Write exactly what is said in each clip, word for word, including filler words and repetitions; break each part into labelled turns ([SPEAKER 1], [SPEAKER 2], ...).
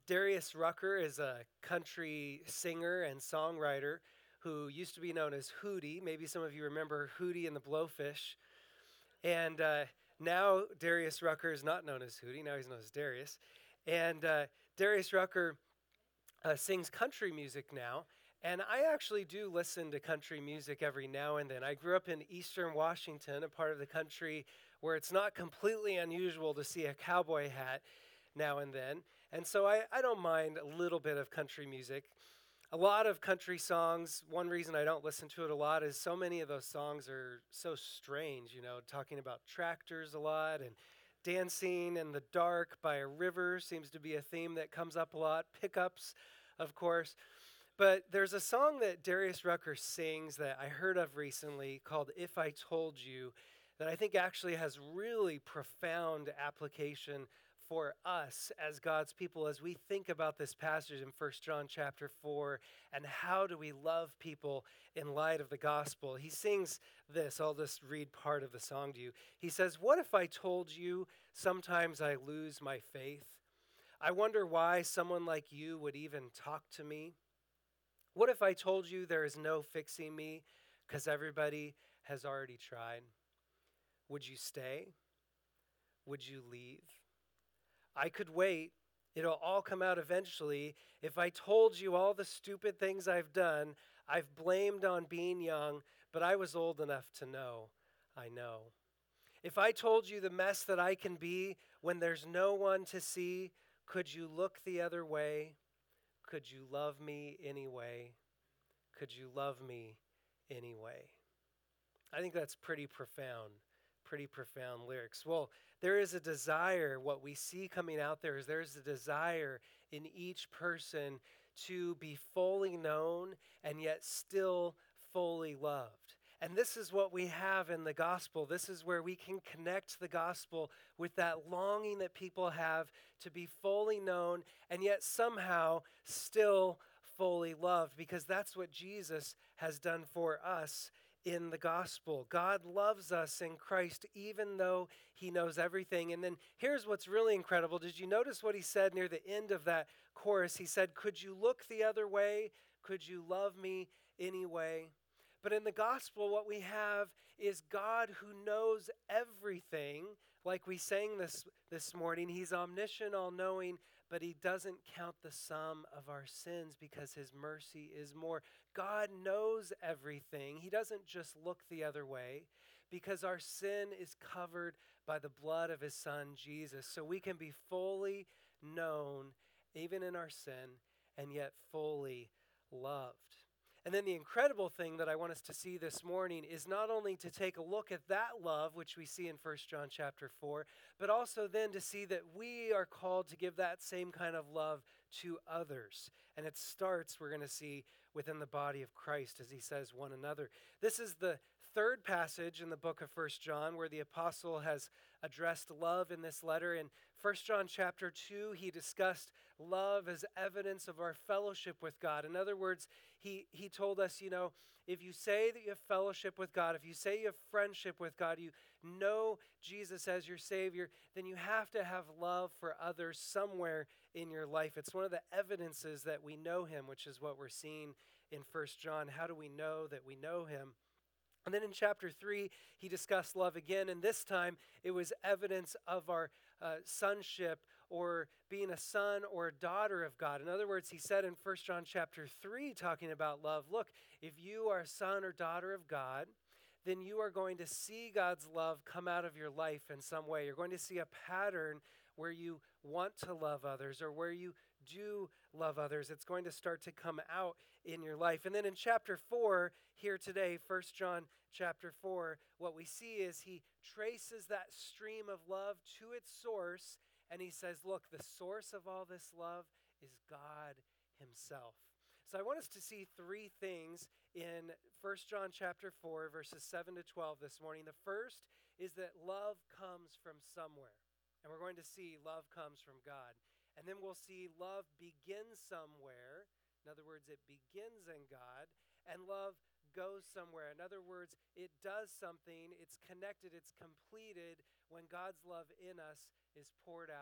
[SPEAKER 1] Darius Rucker is a country singer and songwriter who used to be known as Hootie. Maybe some of you remember Hootie and the Blowfish. And uh, now Darius Rucker is not known as Hootie. Now he's known as Darius. And uh, Darius Rucker uh, sings country music now. And I actually do listen to country music every now and then. I grew up in eastern Washington, a part of the country where it's not completely unusual to see a cowboy hat now and then. And so I, I don't mind a little bit of country music. A lot of country songs, one reason I don't listen to it a lot is so many of those songs are so strange, you know, talking about tractors a lot, and dancing in the dark by a river seems to be a theme that comes up a lot. Pickups, of course. But there's a song that Darius Rucker sings that I heard of recently called If I Told You that I think actually has really profound application for us as God's people as we think about this passage in First John chapter four and how do we love people in light of the gospel. He sings this. I'll just read part of the song to you. He says, "What if I told you sometimes I lose my faith? I wonder why someone like you would even talk to me. What if I told you there is no fixing me because everybody has already tried? Would you stay? Would you leave? I could wait. It'll all come out eventually. If I told you all the stupid things I've done, I've blamed on being young, but I was old enough to know. I know. If I told you the mess that I can be when there's no one to see, could you look the other way? Could you love me anyway? Could you love me anyway?" I think that's pretty profound, pretty profound lyrics. Well, there is a desire, what we see coming out there is there's a desire in each person to be fully known and yet still fully loved. And this is what we have in the gospel. This is where we can connect the gospel with that longing that people have to be fully known and yet somehow still fully loved, because that's what Jesus has done for us in the gospel. God loves us in Christ even though he knows everything. And then here's what's really incredible. Did you notice what he said near the end of that chorus? He said, "Could you look the other way? Could you love me anyway?" But in the gospel, what we have is God who knows everything. Like we sang this this morning, he's omniscient, all-knowing, but he doesn't count the sum of our sins because his mercy is more. God knows everything. He doesn't just look the other way because our sin is covered by the blood of his son, Jesus. So we can be fully known, even in our sin, and yet fully loved. And then the incredible thing that I want us to see this morning is not only to take a look at that love, which we see in First John chapter four, but also then to see that we are called to give that same kind of love to others. And it starts, we're going to see, within the body of Christ, as he says, one another. This is the third passage in the book of First John where the apostle has addressed love in this letter. In First John chapter two, he discussed love as evidence of our fellowship with God. In other words, he, he told us, you know, if you say that you have fellowship with God, if you say you have friendship with God, you know Jesus as your Savior, then you have to have love for others somewhere in your life. It's one of the evidences that we know him, which is what we're seeing in First John. How do we know that we know him? And then in chapter three, he discussed love again, and this time it was evidence of our uh, sonship or being a son or a daughter of God. In other words, he said in First John chapter three, talking about love, look, if you are a son or daughter of God, then you are going to see God's love come out of your life in some way. You're going to see a pattern where you want to love others or where you do love others. It's going to start to come out in your life. And then in chapter four, here today, First John chapter four, what we see is he traces that stream of love to its source, and he says, look, the source of all this love is God himself. So I want us to see three things in First John chapter four, verses seven to twelve this morning. The first is that love comes from somewhere. And we're going to see love comes from God. And then we'll see love begins somewhere. In other words, it begins in God. And love goes somewhere. In other words, it does something. It's connected. It's completed when God's love in us is poured out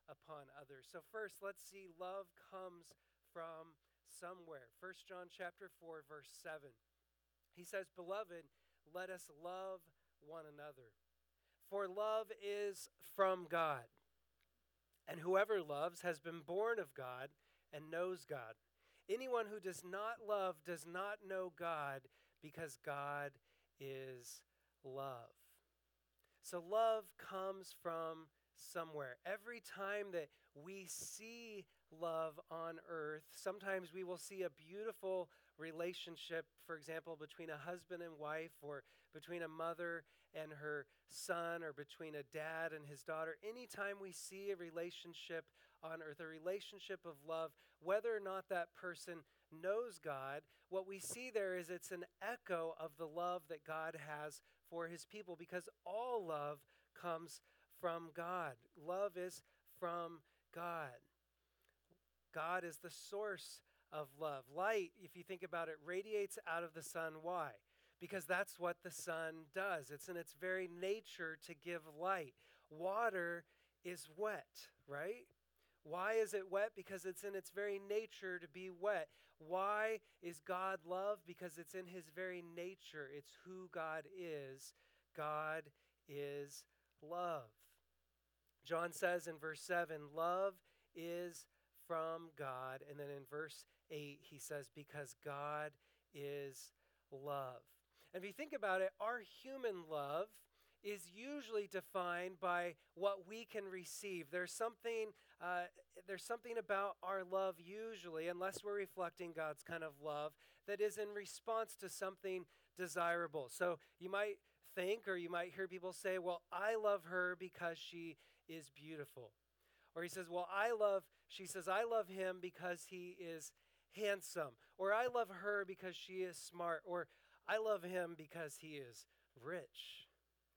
[SPEAKER 1] upon others. So first, let's see love comes from somewhere. First John chapter four verse seven. He says, "Beloved, let us love one another. For love is from God. And whoever loves has been born of God and knows God. Anyone who does not love does not know God, because God is love." So love comes from somewhere. Every time that we see love on earth, sometimes we will see a beautiful relationship, for example, between a husband and wife, or between a mother and her son, or between a dad and his daughter. Anytime we see a relationship on earth, a relationship of love, whether or not that person knows God, what we see there is it's an echo of the love that God has for his people, because all love comes from God. Love is from God. God is the source of love. Light, if you think about it, radiates out of the sun. Why? Because that's what the sun does. It's in its very nature to give light. Water is wet, right? Why is it wet? Because it's in its very nature to be wet. Why is God love? Because it's in his very nature. It's who God is. God is love. John says in verse seven, love is from God. And then in verse eight, he says, because God is love. And if you think about it, our human love is usually defined by what we can receive. There's something, uh, there's something about our love usually, unless we're reflecting God's kind of love, that is in response to something desirable. So you might think, or you might hear people say, well, I love her because she is beautiful. Or he says, well, I love, she says, I love him because he is handsome. Or I love her because she is smart. Or I love him because he is rich.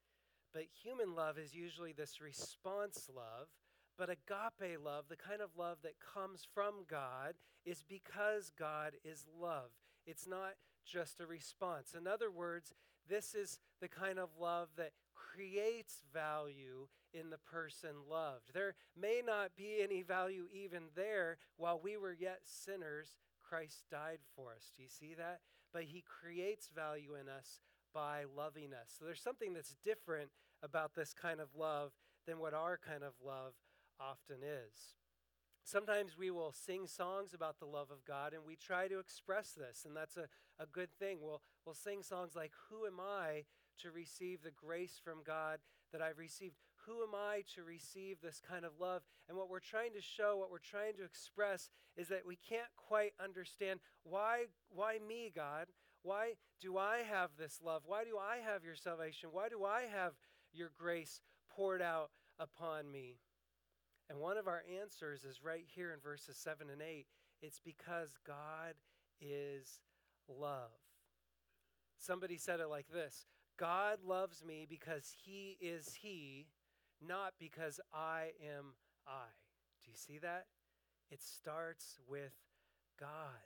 [SPEAKER 1] But human love is usually this response love. But agape love, the kind of love that comes from God, is because God is love. It's not just a response. In other words, this is the kind of love that creates value in the person loved. There may not be any value even there. While we were yet sinners, Christ died for us. Do you see that? But he creates value in us by loving us. So there's something that's different about this kind of love than what our kind of love often is. Sometimes we will sing songs about the love of God, and we try to express this, and that's a, a good thing. We'll, we'll sing songs like, who am I to receive the grace from God that I've received? Who am I to receive this kind of love? And what we're trying to show, what we're trying to express, is that we can't quite understand, why, why me, God? Why do I have this love? Why do I have your salvation? Why do I have your grace poured out upon me? And one of our answers is right here in verses seven and eight. It's because God is love. Somebody said it like this: God loves me because he is he, not because I am I. Do you see that? It starts with God.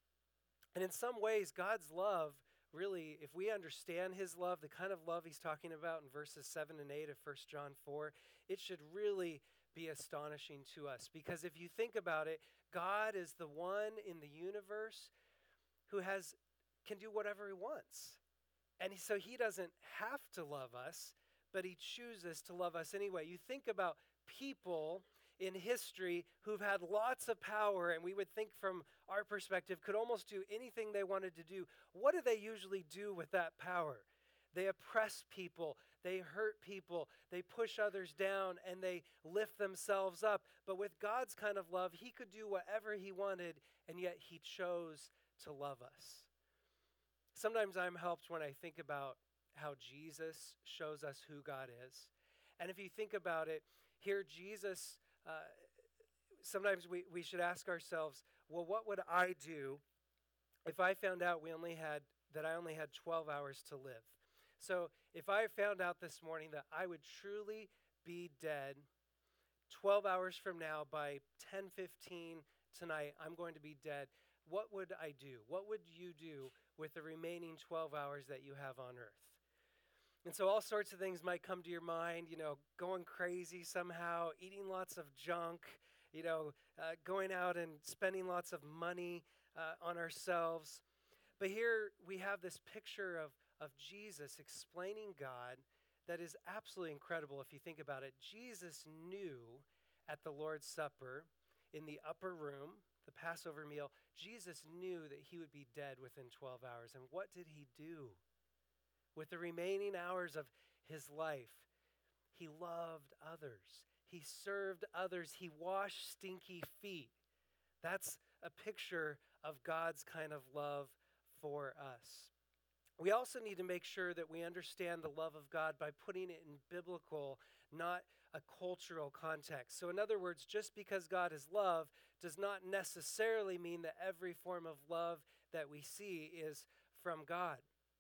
[SPEAKER 1] And in some ways, God's love, really, if we understand his love, the kind of love he's talking about in verses seven and eight of First John four, it should really be astonishing to us. Because if you think about it, God is the one in the universe who has can do whatever he wants. And he, so he doesn't have to love us, but he chooses to love us anyway. You think about people in history who've had lots of power, and we would think from our perspective could almost do anything they wanted to do. What do they usually do with that power? They oppress people, they hurt people, they push others down, and they lift themselves up. But with God's kind of love, he could do whatever he wanted, and yet he chose to love us. Sometimes I'm helped when I think about how Jesus shows us who God is. And if you think about it, here Jesus, uh, sometimes we, we should ask ourselves, well, what would I do if I found out we only had that I only had twelve hours to live? So if I found out this morning that I would truly be dead twelve hours from now, by ten fifteen tonight, I'm going to be dead, what would I do? What would you do with the remaining twelve hours that you have on earth? And so all sorts of things might come to your mind, you know, going crazy somehow, eating lots of junk, you know, uh, going out and spending lots of money uh, on ourselves. But here we have this picture of, of Jesus explaining God that is absolutely incredible if you think about it. Jesus knew at the Lord's Supper in the upper room, the Passover meal, Jesus knew that he would be dead within twelve hours. And what did he do? With the remaining hours of his life, he loved others. He served others. He washed stinky feet. That's a picture of God's kind of love for us. We also need to make sure that we understand the love of God by putting it in biblical, not a cultural context. So in other words, just because God is love does not necessarily mean that every form of love that we see is from God.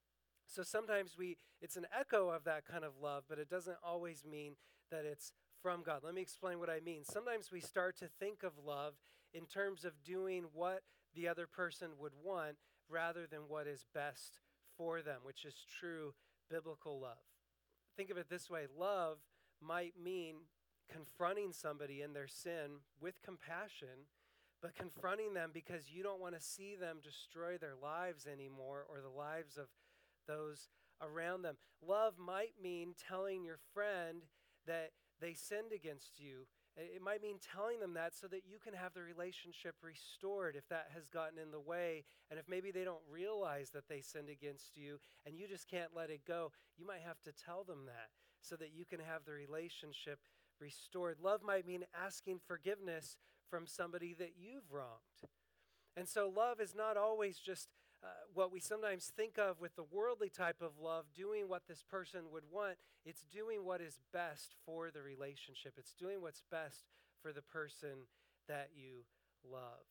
[SPEAKER 1] So sometimes we it's an echo of that kind of love, but it doesn't always mean that it's from God. Let me explain what I mean. Sometimes we start to think of love in terms of doing what the other person would want rather than what is best for them, which is true biblical love. Think of it this way. Love might mean confronting somebody in their sin with compassion, but confronting them because you don't want to see them destroy their lives anymore or the lives of those around them. Love might mean telling your friend that they sinned against you. It might mean telling them that so that you can have the relationship restored if that has gotten in the way. And if maybe they don't realize that they sinned against you and you just can't let it go, you might have to tell them that so that you can have the relationship restored. Love might mean asking forgiveness from somebody that you've wronged. And so love is not always just uh, what we sometimes think of with the worldly type of love, doing what this person would want. It's doing what is best for the relationship. It's doing what's best for the person that you love.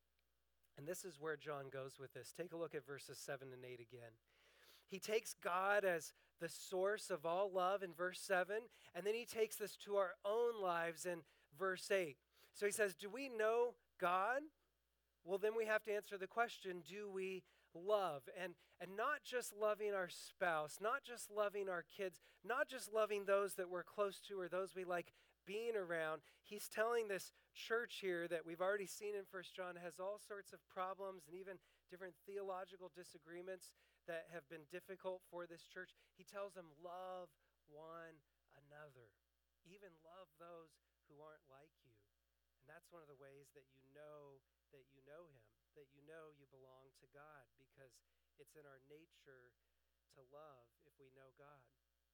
[SPEAKER 1] And this is where John goes with this. Take a look at verses seven and eight again. He takes God as the source of all love in verse seven, and then he takes this to our own lives in verse eight. So he says, do we know God? Well, then we have to answer the question, do we love? And, and not just loving our spouse, not just loving our kids, not just loving those that we're close to or those we like being around. He's telling this church here that we've already seen in First John has all sorts of problems and even different theological disagreements that have been difficult for this church. He tells them, love one another. Even love those who aren't like you. And that's one of the ways that you know that you know him, that you know you belong to God, because it's in our nature to love if we know God.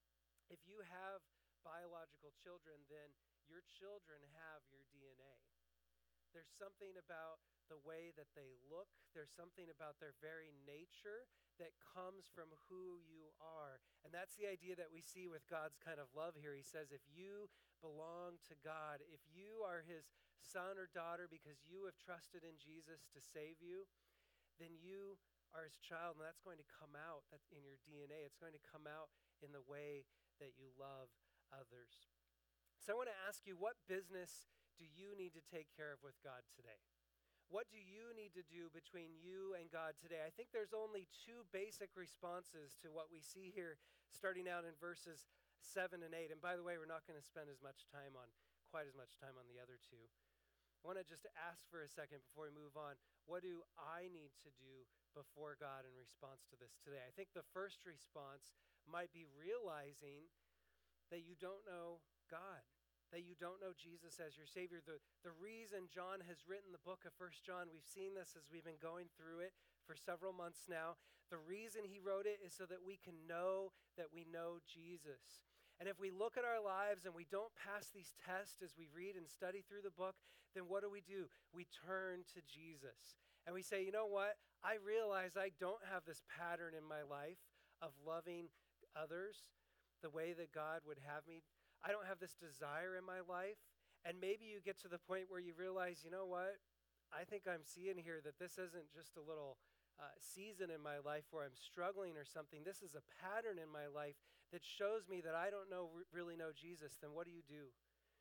[SPEAKER 1] If you have biological children, then your children have your D N A. There's something about the way that they look, there's something about their very nature that comes from who you are. And that's the idea that we see with God's kind of love here. He says, if you belong to God, if you are his son or daughter because you have trusted in Jesus to save you, then you are his child, and that's going to come out that's in your D N A. It's going to come out in the way that you love others. So I want to ask you, what business do you need to take care of with God today? What do you need to do between you and God today? I think there's only two basic responses to what we see here, starting out in verses seven and eight. And by the way, we're not going to spend as much time on, quite as much time on the other two. I want to just ask for a second before we move on, what do I need to do before God in response to this today? I think the first response might be realizing that you don't know God, that you don't know Jesus as your Savior. The, the reason John has written the book of First John, we've seen this as we've been going through it for several months now. The reason he wrote it is so that we can know that we know Jesus. And if we look at our lives and we don't pass these tests as we read and study through the book, then what do we do? We turn to Jesus. And we say, you know what? I realize I don't have this pattern in my life of loving others the way that God would have me. I don't have this desire in my life. And maybe you get to the point where you realize, you know what? I think I'm seeing here that this isn't just a little uh, season in my life where I'm struggling or something. This is a pattern in my life that shows me that I don't know really know Jesus. Then what do you do?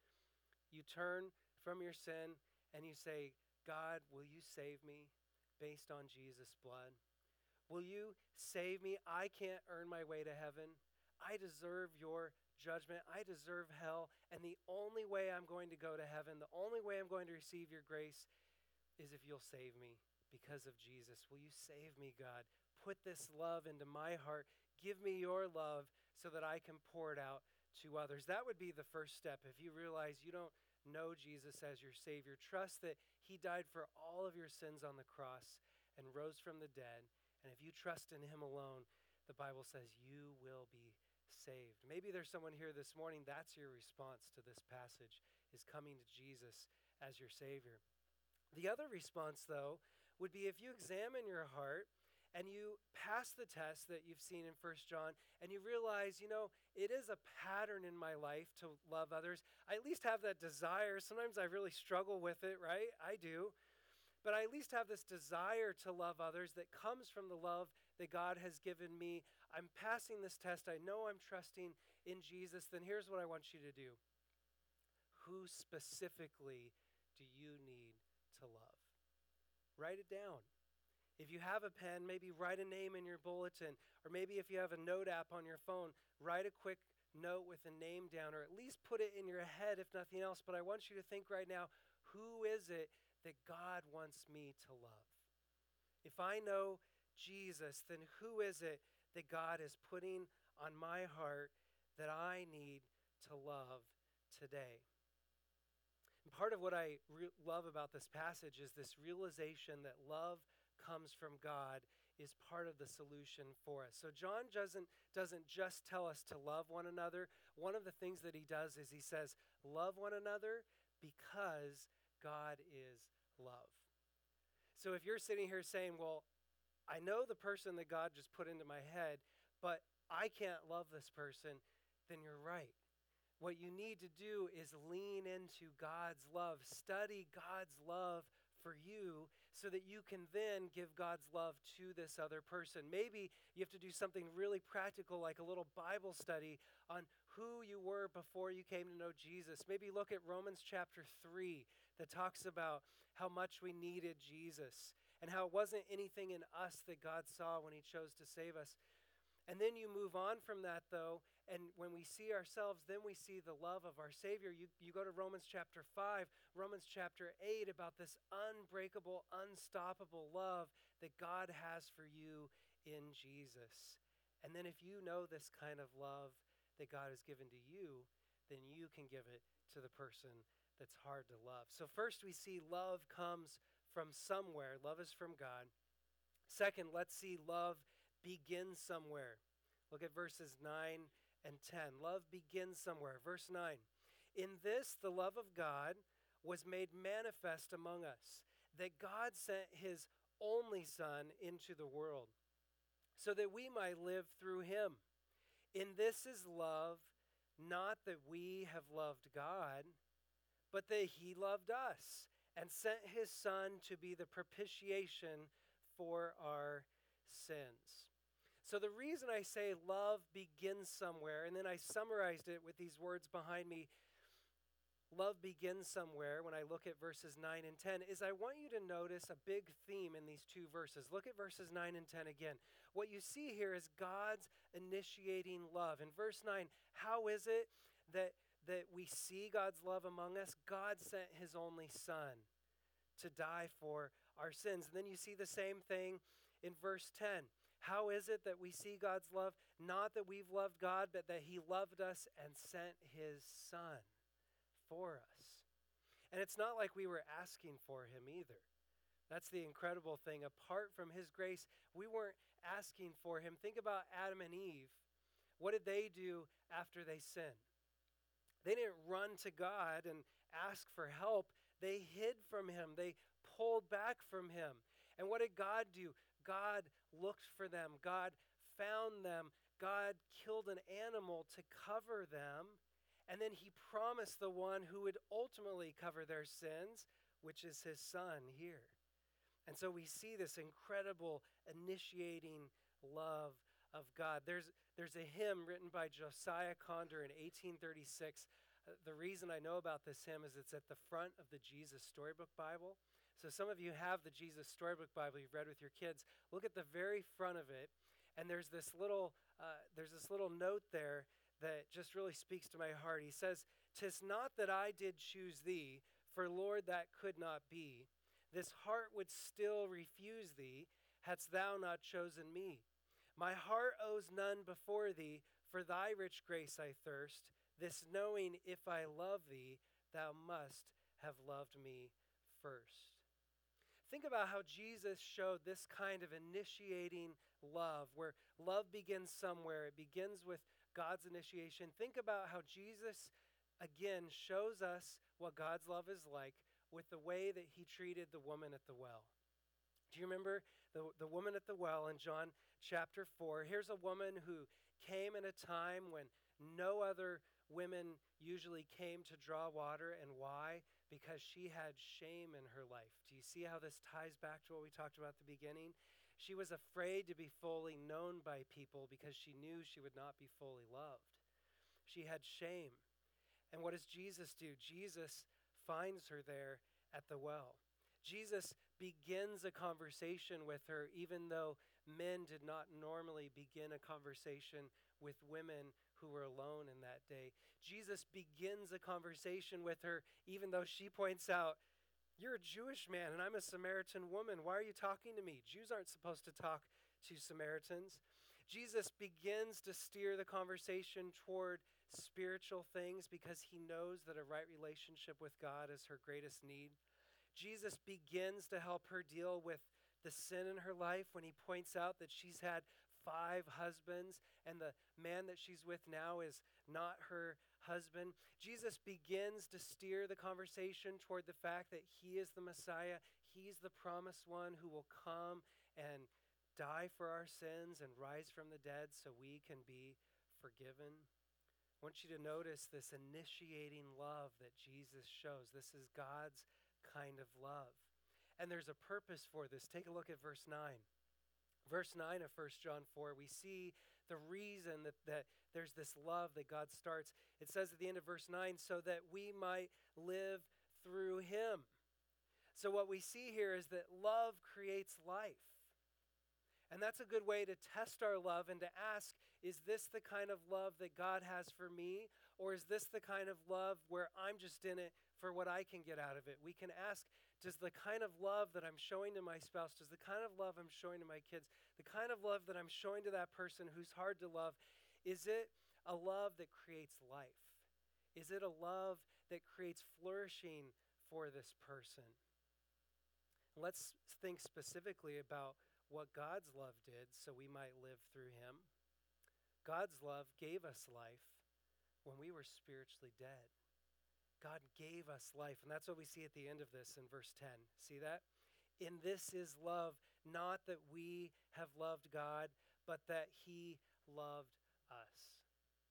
[SPEAKER 1] You turn from your sin and you say, God, will you save me based on Jesus' blood? Will you save me? I can't earn my way to heaven. I deserve your judgment. I deserve hell. And the only way I'm going to go to heaven, the only way I'm going to receive your grace is if you'll save me because of Jesus. Will you save me, God? Put this love into my heart. Give me your love so that I can pour it out to others. That would be the first step. If you realize you don't know Jesus as your Savior, trust that he died for all of your sins on the cross and rose from the dead. And if you trust in him alone, the Bible says you will be saved. Maybe there's someone here this morning, that's your response to this passage, is coming to Jesus as your Savior. The other response, though, would be if you examine your heart and you pass the test that you've seen in First John and you realize, you know, it is a pattern in my life to love others. I at least have that desire. Sometimes I really struggle with it, right? I do. But I at least have this desire to love others that comes from the love that God has given me. I'm passing this test. I know I'm trusting in Jesus. Then here's what I want you to do. Who specifically do you need to love? Write it down. If you have a pen, maybe write a name in your bulletin, or maybe if you have a note app on your phone, write a quick note with a name down, or at least put it in your head if nothing else. But I want you to think right now, who is it that God wants me to love? If I know Jesus, then who is it that God is putting on my heart that I need to love today? And part of what I re- love about this passage is this realization that love comes from God is part of the solution for us. So John doesn't, doesn't just tell us to love one another. One of the things that he does is he says, love one another because God is love. So if you're sitting here saying, well, I know the person that God just put into my head, but I can't love this person, then you're right. What you need to do is lean into God's love. Study God's love for you so that you can then give God's love to this other person. Maybe you have to do something really practical like a little Bible study on who you were before you came to know Jesus. Maybe look at Romans chapter three that talks about how much we needed Jesus and how it wasn't anything in us that God saw when he chose to save us. And then you move on from that, though, and when we see ourselves, then we see the love of our Savior. You, you go to Romans chapter five, Romans chapter eight, about this unbreakable, unstoppable love that God has for you in Jesus. And then if you know this kind of love that God has given to you, then you can give it to the person that's hard to love. So first we see love comes from somewhere. Love is from God. Second, let's see love begins somewhere. Look at verses nine and ten. Love begins somewhere. Verse nine. In this, the love of God was made manifest among us, that God sent his only Son into the world, so that we might live through him. In this is love, not that we have loved God, but that he loved us and sent his Son to be the propitiation for our sins. So the reason I say love begins somewhere, and then I summarized it with these words behind me, love begins somewhere, when I look at verses nine and ten, is I want you to notice a big theme in these two verses. Look at verses nine and ten again. What you see here is God's initiating love. In verse nine, how is it that, that we see God's love among us? God sent his only Son to die for our sins. And then you see the same thing in verse ten. How is it that we see God's love? Not that we've loved God, but that he loved us and sent his Son for us. And it's not like we were asking for him either. That's the incredible thing. Apart from his grace, we weren't asking for him. Think about Adam and Eve. What did they do after they sinned? They didn't run to God and ask for help. They hid from him. They pulled back from him. And what did God do? God looked for them. God found them. God killed an animal to cover them. And then he promised the one who would ultimately cover their sins, which is his Son here. And so we see this incredible initiating love of God. There's, there's a hymn written by Josiah Conder in eighteen thirty-six. Uh, the reason I know about this hymn is it's at the front of the Jesus Storybook Bible. So some of you have the Jesus Storybook Bible you've read with your kids. Look at the very front of it, And there's this little uh, there's this little note there that just really speaks to my heart. He says, "'Tis not that I did choose thee, for Lord, that could not be. This heart would still refuse thee, hadst thou not chosen me. My heart owes none before thee, for thy rich grace I thirst. This knowing, if I love thee, thou must have loved me first." Think about how Jesus showed this kind of initiating love, where love begins somewhere. It begins with God's initiation. Think about how Jesus, again, shows us what God's love is like with the way that he treated the woman at the well. Do you remember the, the woman at the well in John chapter four? Here's a woman who came in a time when no other women usually came to draw water. And why? Because she had shame in her life. Do you see how this ties back to what we talked about at the beginning? She was afraid to be fully known by people because she knew she would not be fully loved. She had shame. And what does Jesus do? Jesus finds her there at the well. Jesus begins a conversation with her, even though men did not normally begin a conversation with women who were alone in that day. Jesus begins a conversation with her, even though she points out, "You're a Jewish man and I'm a Samaritan woman. Why are you talking to me? Jews aren't supposed to talk to Samaritans." Jesus begins to steer the conversation toward spiritual things because he knows that a right relationship with God is her greatest need. Jesus begins to help her deal with the sin in her life when he points out that she's had five husbands and the man that she's with now is not her husband. Jesus begins to steer the conversation toward the fact that he is the Messiah. He's the promised one who will come and die for our sins and rise from the dead so we can be forgiven. I want you to notice this initiating love that Jesus shows. This is God's kind of love. And there's a purpose for this. Take a look at verse nine. Verse nine of First John four, we see the reason that, that there's this love that God starts. It says at the end of verse nine, so that we might live through him. So what we see here is that love creates life. And that's a good way to test our love and to ask, is this the kind of love that God has for me? Or is this the kind of love where I'm just in it for what I can get out of it? We can ask, does the kind of love that I'm showing to my spouse, does the kind of love I'm showing to my kids, the kind of love that I'm showing to that person who's hard to love, is it a love that creates life? Is it a love that creates flourishing for this person? Let's think specifically about what God's love did so we might live through him. God's love gave us life when we were spiritually dead. God gave us life, and that's what we see at the end of this in verse ten. See that? In this is love, not that we have loved God, but that he loved us.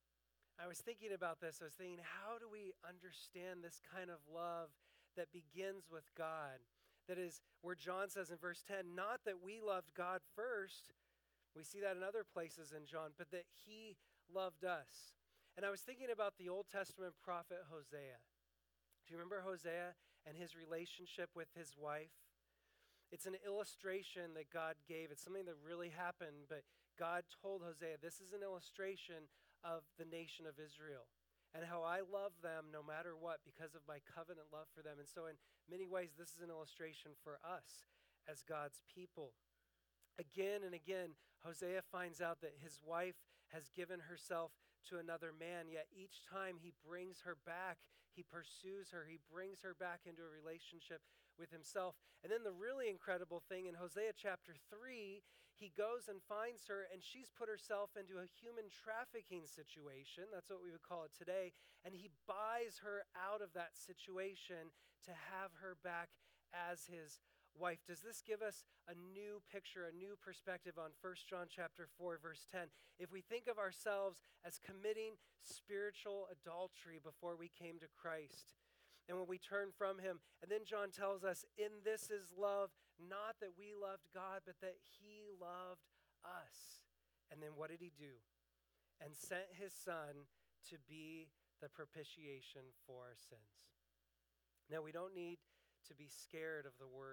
[SPEAKER 1] I was thinking about this. I was thinking, how do we understand this kind of love that begins with God? That is where John says in verse ten, not that we loved God first. We see that in other places in John, but that he loved us. And I was thinking about the Old Testament prophet Hosea. Do you remember Hosea and his relationship with his wife? It's an illustration that God gave. It's something that really happened, but God told Hosea, this is an illustration of the nation of Israel and how I love them no matter what because of my covenant love for them. And so in many ways, this is an illustration for us as God's people. Again and again, Hosea finds out that his wife has given herself to another man, yet each time he brings her back, he pursues her, he brings her back into a relationship with himself. And then the really incredible thing in Hosea chapter three, he goes and finds her and she's put herself into a human trafficking situation. That's what we would call it today. And he buys her out of that situation to have her back as his wife. Does this give us a new picture, a new perspective on First John chapter four, verse ten? If we think of ourselves as committing spiritual adultery before we came to Christ, and when we turn from him, and then John tells us, in this is love, not that we loved God, but that he loved us. And then what did he do? And sent his son to be the propitiation for our sins. Now, we don't need to be scared of the word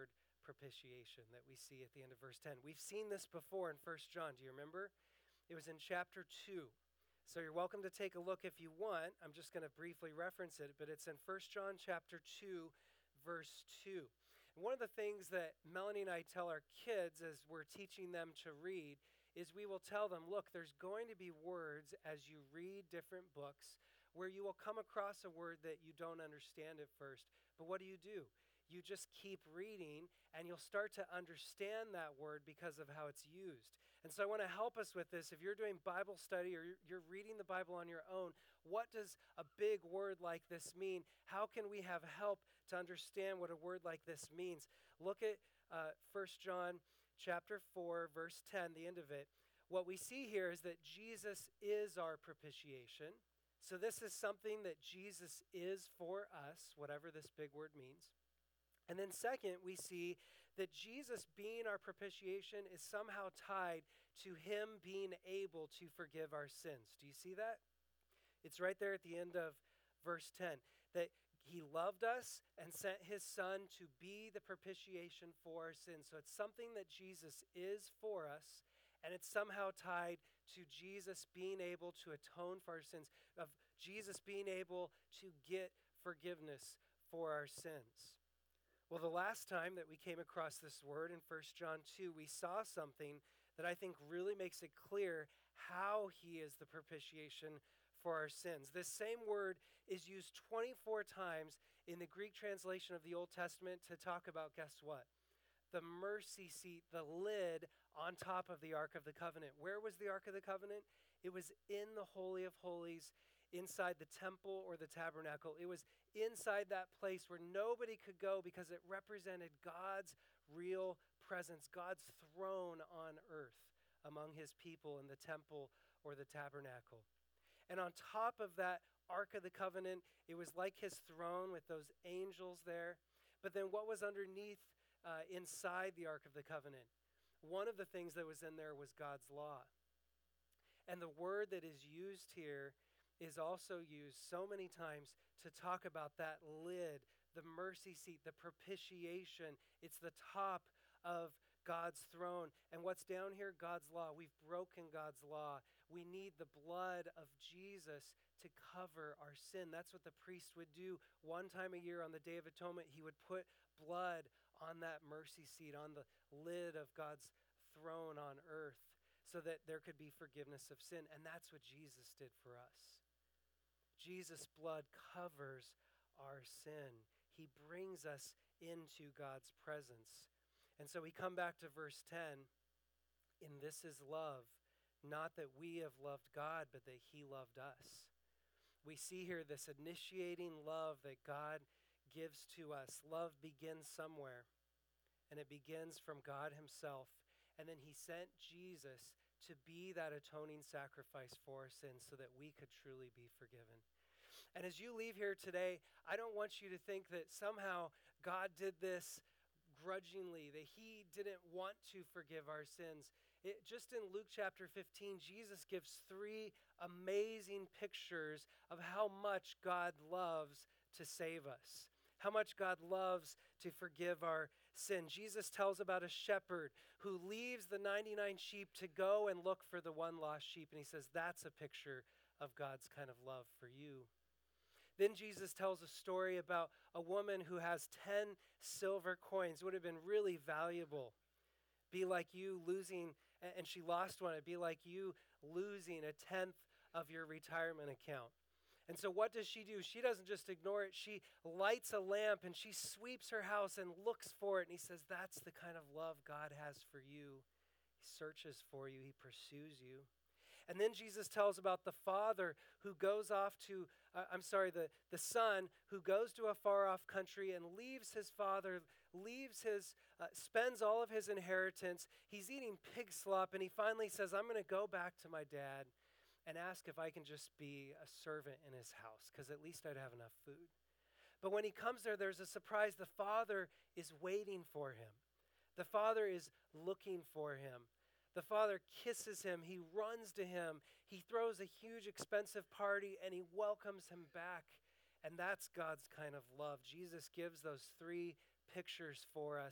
[SPEAKER 1] propitiation that we see at the end of verse ten. We've seen this before in First John. Do you remember? It was in chapter two. So you're welcome to take a look if you want. I'm just going to briefly reference it, but it's in First John chapter two, verse two. And one of the things that Melanie and I tell our kids as we're teaching them to read is we will tell them, look, there's going to be words as you read different books where you will come across a word that you don't understand at first. But what do you do? You just keep reading and you'll start to understand that word because of how it's used. And so I want to help us with this. If you're doing Bible study or you're, you're reading the Bible on your own, what does a big word like this mean? How can we have help to understand what a word like this means? Look at uh, First John chapter four, verse ten, the end of it. What we see here is that Jesus is our propitiation. So this is something that Jesus is for us, whatever this big word means. And then second, we see that Jesus being our propitiation is somehow tied to him being able to forgive our sins. Do you see that? It's right there at the end of verse ten, that he loved us and sent his son to be the propitiation for our sins. So it's something that Jesus is for us, and it's somehow tied to Jesus being able to atone for our sins, of Jesus being able to get forgiveness for our sins. Well, the last time that we came across this word in First John two, we saw something that I think really makes it clear how he is the propitiation for our sins. This same word is used twenty-four times in the Greek translation of the Old Testament to talk about, guess what? The mercy seat, the lid on top of the Ark of the Covenant. Where was the Ark of the Covenant? It was in the Holy of Holies, inside the temple or the tabernacle. It was inside that place where nobody could go because it represented God's real presence, God's throne on earth among his people in the temple or the tabernacle. And on top of that Ark of the Covenant, it was like his throne with those angels there. But then what was underneath uh, inside the Ark of the Covenant? One of the things that was in there was God's law. And the word that is used here is also used so many times to talk about that lid, the mercy seat, the propitiation. It's the top of God's throne. And what's down here? God's law. We've broken God's law. We need the blood of Jesus to cover our sin. That's what the priest would do one time a year on the Day of Atonement. He would put blood on that mercy seat, on the lid of God's throne on earth, so that there could be forgiveness of sin. And that's what Jesus did for us. Jesus' blood covers our sin. He brings us into God's presence. And so we come back to verse ten. And this is love, not that we have loved God, but that he loved us. We see here this initiating love that God gives to us. Love begins somewhere, and it begins from God himself. And then he sent Jesus to be that atoning sacrifice for our sins so that we could truly be forgiven. And as you leave here today, I don't want you to think that somehow God did this grudgingly, that he didn't want to forgive our sins. It, just in Luke chapter fifteen, Jesus gives three amazing pictures of how much God loves to save us, how much God loves to forgive our sin. Jesus tells about a shepherd who leaves the ninety-nine sheep to go and look for the one lost sheep. And he says, that's a picture of God's kind of love for you. Then Jesus tells a story about a woman who has ten silver coins. It would have been really valuable. Be like you losing, and she lost one. It'd be like you losing a tenth of your retirement account. And so what does she do? She doesn't just ignore it. She lights a lamp and she sweeps her house and looks for it. And he says, that's the kind of love God has for you. He searches for you. He pursues you. And then Jesus tells about the father who goes off to, uh, I'm sorry, the, the son who goes to a far off country and leaves his father, leaves his, uh, spends all of his inheritance. He's eating pig slop and he finally says, I'm going to go back to my dad and ask if I can just be a servant in his house, because at least I'd have enough food. But when he comes there, there's a surprise. The father is waiting for him. The father is looking for him. The father kisses him. He runs to him. He throws a huge, expensive party, and he welcomes him back. And that's God's kind of love. Jesus gives those three pictures for us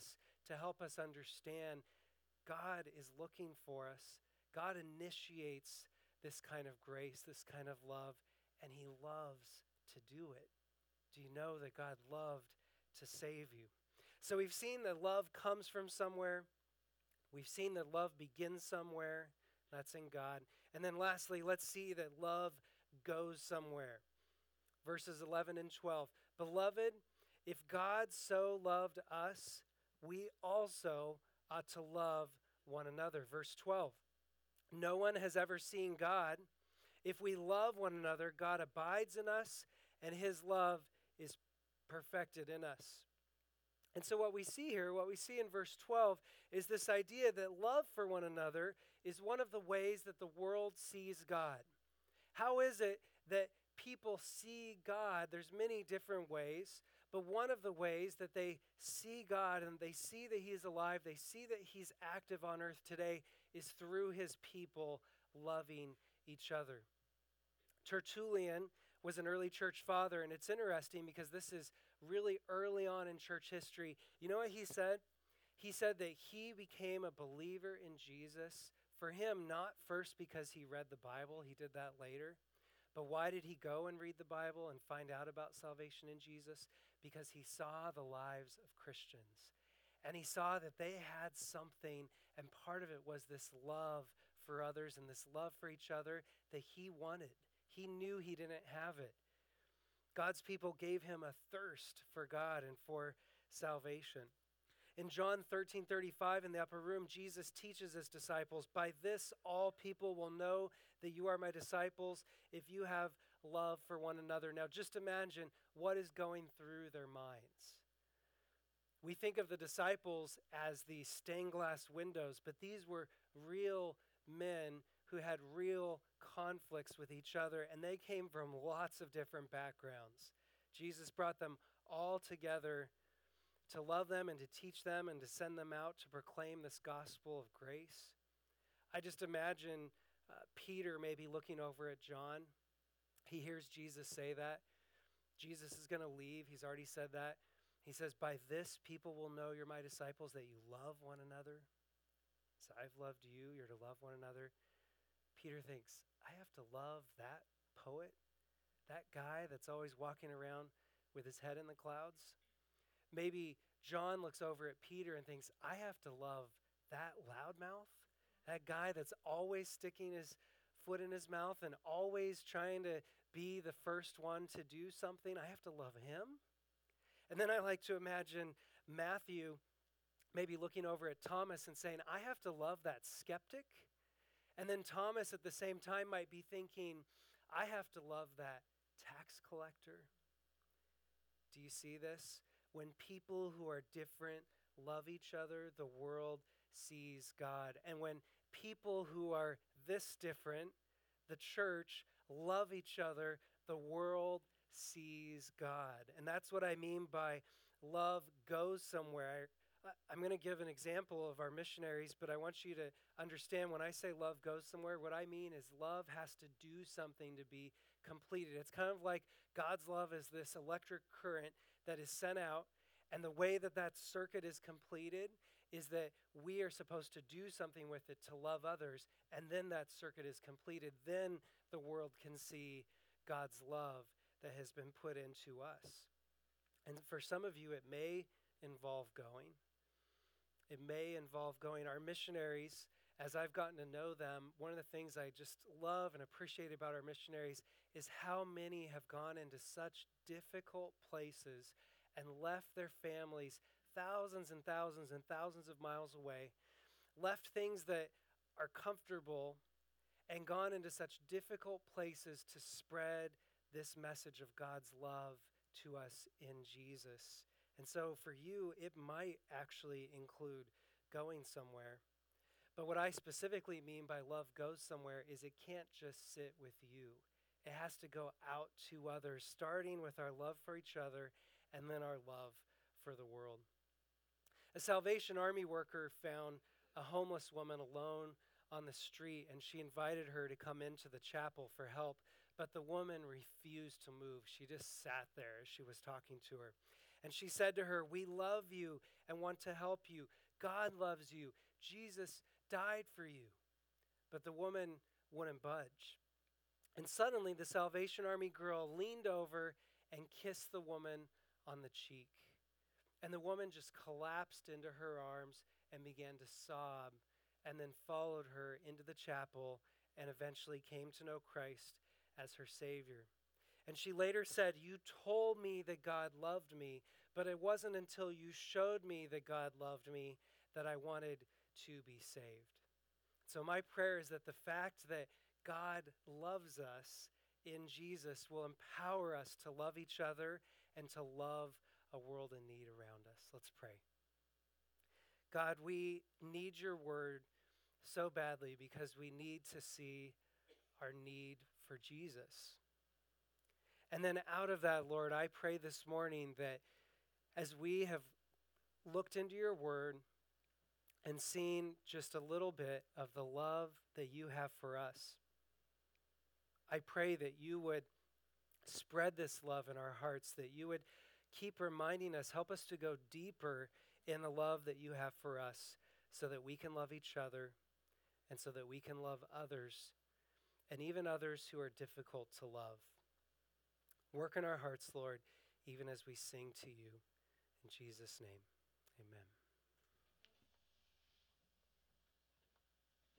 [SPEAKER 1] to help us understand God is looking for us. God initiates this kind of grace, this kind of love, and he loves to do it. Do you know that God loved to save you? So we've seen that love comes from somewhere. We've seen that love begins somewhere. That's in God. And then lastly, let's see that love goes somewhere. Verses eleven and twelve. Beloved, if God so loved us, we also ought to love one another. Verse twelve. No one has ever seen God. If we love one another, God abides in us, and his love is perfected in us. And so what we see here, what we see in verse twelve, is this idea that love for one another is one of the ways that the world sees God. How is it that people see God? There's many different ways, but one of the ways that they see God and they see that he is alive, they see that he's active on earth today, is through his people loving each other. Tertullian was an early church father, and it's interesting because this is really early on in church history. You know what he said? He said that he became a believer in Jesus. For him, not first because he read the Bible, he did that later. But why did he go and read the Bible and find out about salvation in Jesus? Because he saw the lives of Christians. And he saw that they had something, and part of it was this love for others and this love for each other that he wanted. He knew he didn't have it. God's people gave him a thirst for God and for salvation. In John thirteen thirty-five in the upper room, Jesus teaches his disciples, by this all people will know that you are my disciples if you have love for one another. Now just imagine what is going through their minds. We think of the disciples as the stained glass windows, but these were real men who had real conflicts with each other, and they came from lots of different backgrounds. Jesus brought them all together to love them and to teach them and to send them out to proclaim this gospel of grace. I just imagine uh, Peter maybe looking over at John. He hears Jesus say that. Jesus is going to leave. He's already said that. He says, by this people will know you're my disciples, that you love one another. So I've loved you, you're to love one another. Peter thinks, I have to love that poet, that guy that's always walking around with his head in the clouds. Maybe John looks over at Peter and thinks, I have to love that loudmouth, that guy that's always sticking his foot in his mouth and always trying to be the first one to do something. I have to love him. And then I like to imagine Matthew maybe looking over at Thomas and saying, I have to love that skeptic. And then Thomas at the same time might be thinking, I have to love that tax collector. Do you see this? When people who are different love each other, the world sees God. And when people who are this different, the church, love each other, the world sees God. And that's what I mean by love goes somewhere. I, I'm going to give an example of our missionaries, but I want you to understand when I say love goes somewhere, what I mean is love has to do something to be completed. It's kind of like God's love is this electric current that is sent out, and the way that that circuit is completed is that we are supposed to do something with it to love others, and then that circuit is completed. Then the world can see God's love that has been put into us. And for some of you, it may involve going. It may involve going. Our missionaries, as I've gotten to know them, one of the things I just love and appreciate about our missionaries is how many have gone into such difficult places and left their families thousands and thousands and thousands of miles away, left things that are comfortable, and gone into such difficult places to spread this message of God's love to us in Jesus. And so for you, it might actually include going somewhere. But what I specifically mean by love goes somewhere is it can't just sit with you. It has to go out to others, starting with our love for each other and then our love for the world. A Salvation Army worker found a homeless woman alone on the street, and she invited her to come into the chapel for help, but the woman refused to move. She just sat there as she was talking to her. And she said to her, "We love you and want to help you. God loves you. Jesus died for you." But the woman wouldn't budge. And suddenly the Salvation Army girl leaned over and kissed the woman on the cheek. And the woman just collapsed into her arms and began to sob, and then followed her into the chapel and eventually came to know Christ as her Savior. And she later said, "You told me that God loved me, but it wasn't until you showed me that God loved me that I wanted to be saved." So my prayer is that the fact that God loves us in Jesus will empower us to love each other and to love a world in need around us. Let's pray. God, we need your word so badly because we need to see our need for Jesus. And then out of that, Lord, I pray this morning that as we have looked into your word and seen just a little bit of the love that you have for us, I pray that you would spread this love in our hearts, that you would keep reminding us, help us to go deeper in the love that you have for us so that we can love each other and so that we can love others and even others who are difficult to love. Work in our hearts, Lord, even as we sing to you. In Jesus' name, amen.